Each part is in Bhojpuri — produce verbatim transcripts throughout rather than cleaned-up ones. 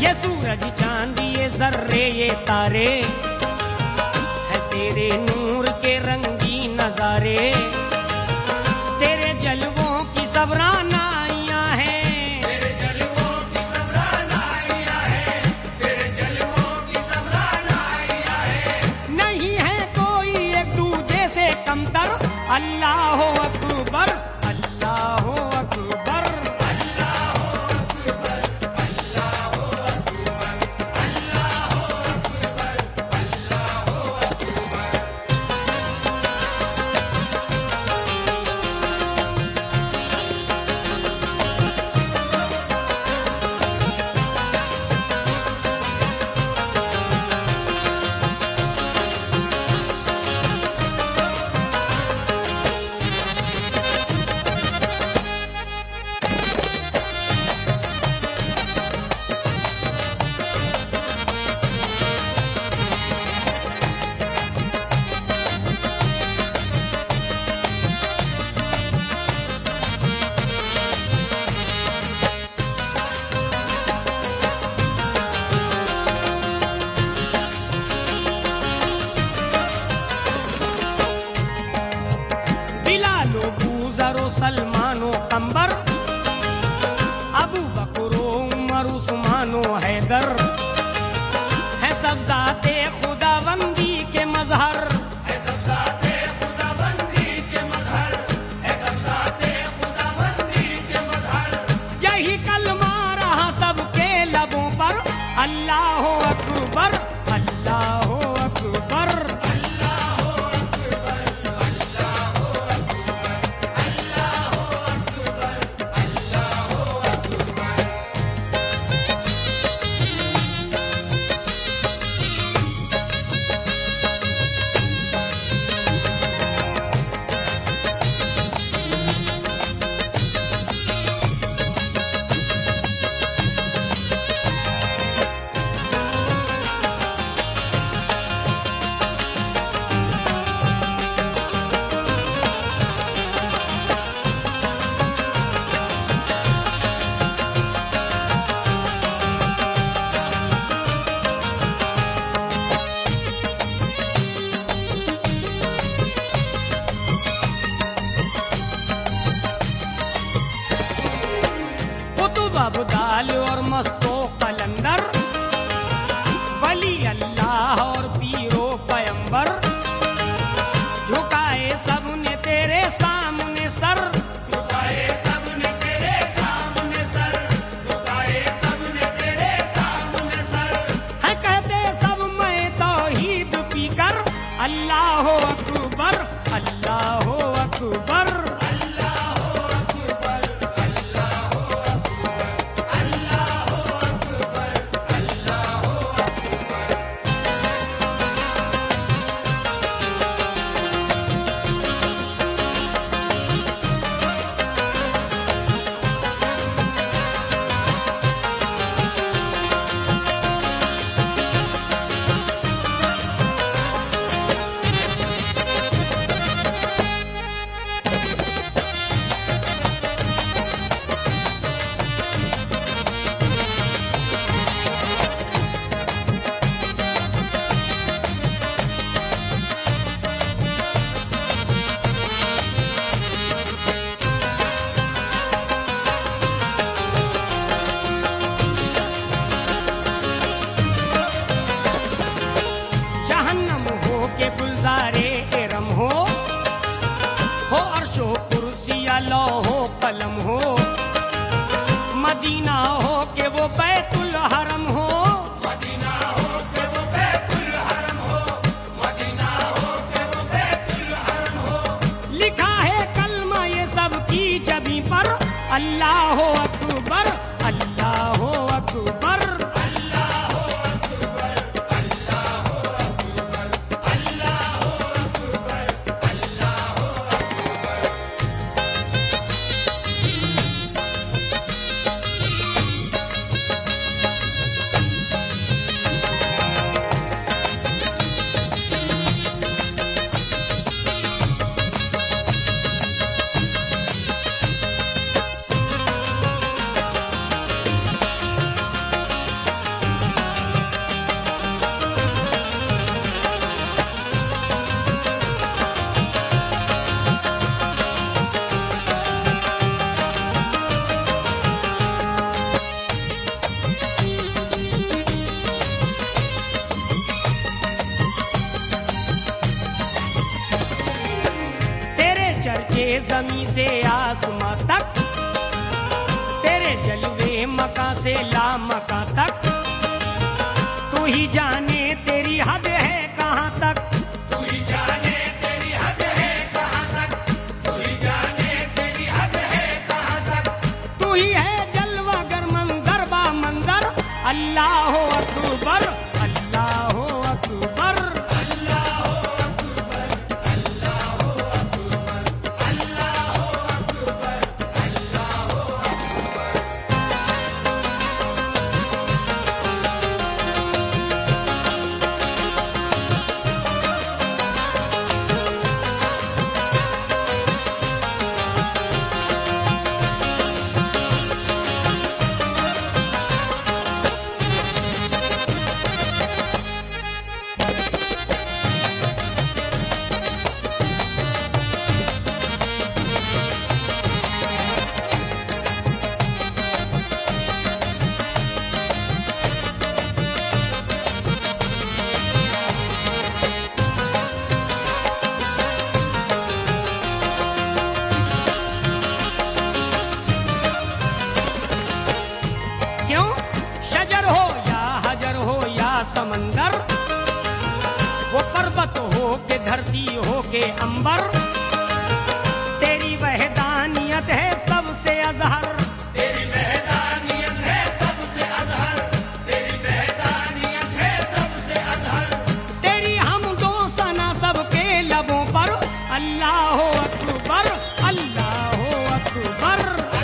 ये सूरज चांद ये जर्रे ये तारे है तेरे नूर के रंगी नजारे, तेरे जलवों की सब रानाइयां हैं, तेरे जलवों की सब रानाइयां हैं, तेरे जलवों की सब रानाइयां हैं। नहीं है कोई एक दूजे से कमतर, अल्लाह अकबर अल्लाह अकबर। बिलालो बूजरो सलमानो कंबर, अबू बकरो उमर उस्मानो हैदर, है सब जाते खुदाबंदी के मजहर, है सब जाते खुदाबंदी के मजहर, है सब जाते खुदाबंदी के मजहर। यही कलमा रहा सबके लबों पर, अल्लाह अकबर अल्लाह अकबर। अब्दाल और मस्तो कलंदर, वली अल्लाह और पीरो पैंबर, झुकाए सबने तेरे सामने सर, झुकाए सबने तेरे सामने सर, झुकाए सबने तेरे सामने सर। है कहते सब मैं तौहीद पीकर, अल्लाह अकबर अल्लाह अकबर। लौहो कलम हो, मदीना हो के वो बैतुल हरम हो, मदीना हो के वो बैतुल हरम हो, मदीना हो के वो बैतुल हरम हो। लिखा है कलमा ये सब की जबी पर, अल्लाह अकबर अल्लाह अकबर। ये जमी से आसमां तक, तेरे जलवे मका से लामका तक, तू ही जाने तेरी हद है कहाँ तक। तू ही जाने तेरी हद है कहाँ तक, तू ही जाने तेरी हद है कहाँ तक। तू ही है जलवागर मंजर बा मंजर, अल्लाह अकबर अल्लाह अकबर। क्यों शजर हो या हजर हो या समंदर, वो पर्वत हो के धरती हो के अंबर, तेरी वहदानियत है सबसे अजहर। तेरी वहदानियत है सबसे अजहर, तेरी वहदानियत है सबसे अजहर। तेरी हमदो सना सबके लबों पर, अल्लाह अकबर अल्लाह अकबर।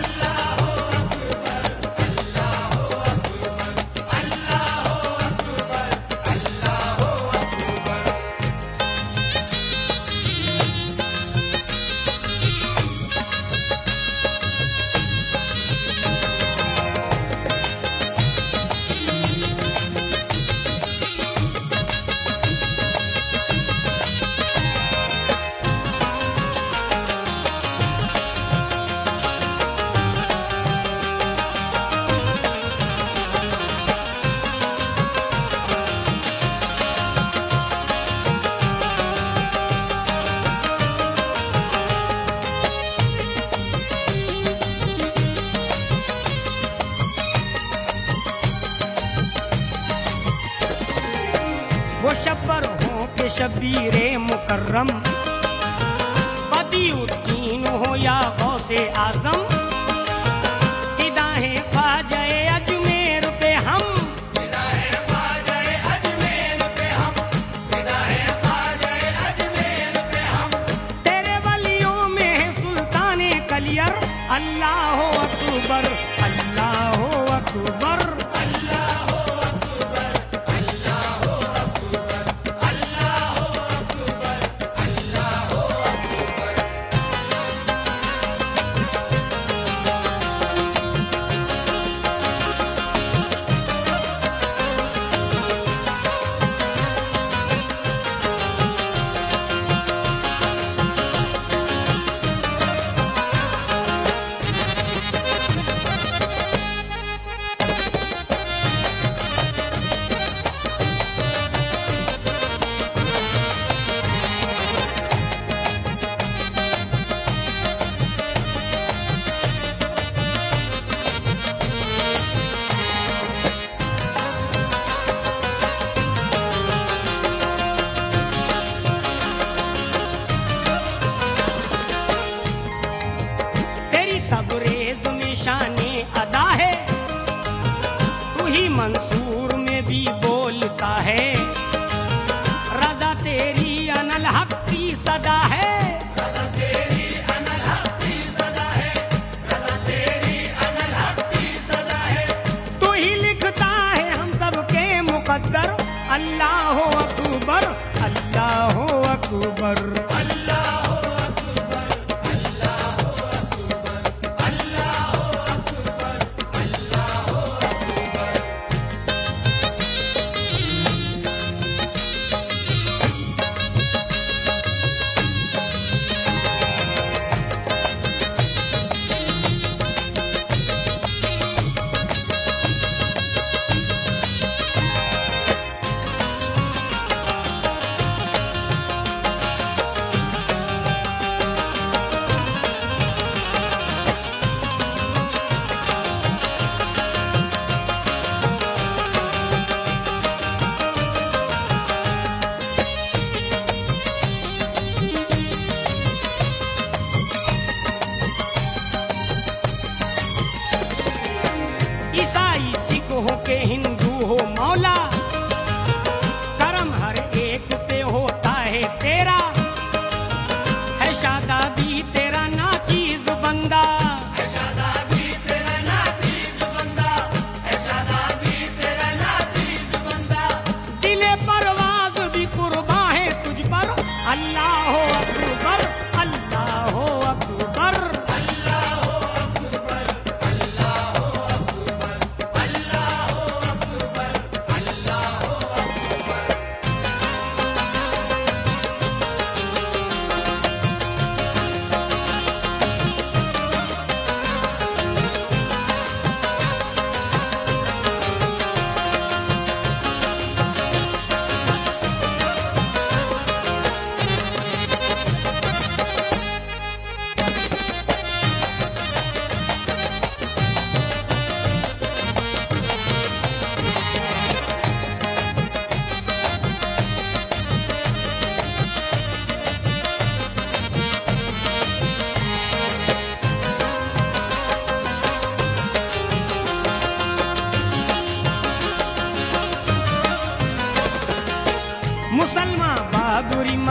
वो शब्बर हो के शबीरे मुकर्रम, बदिउद्दीन हो या गौसे आजम, फिदा है ख्वाजाए अजमेर पे हम। फिदा है ख्वाजाए अजमेर पे हम, फिदा है ख्वाजाए अजमेर पे हम। तेरे वलियों में है सुल्ताने कलियर, अल्लाह अकबर अल्लाह अकबर।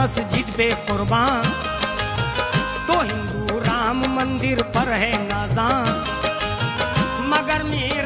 मस्जिद पे कुर्बान, तो हिंदू राम मंदिर पर है नाज़ां, मगर मेरे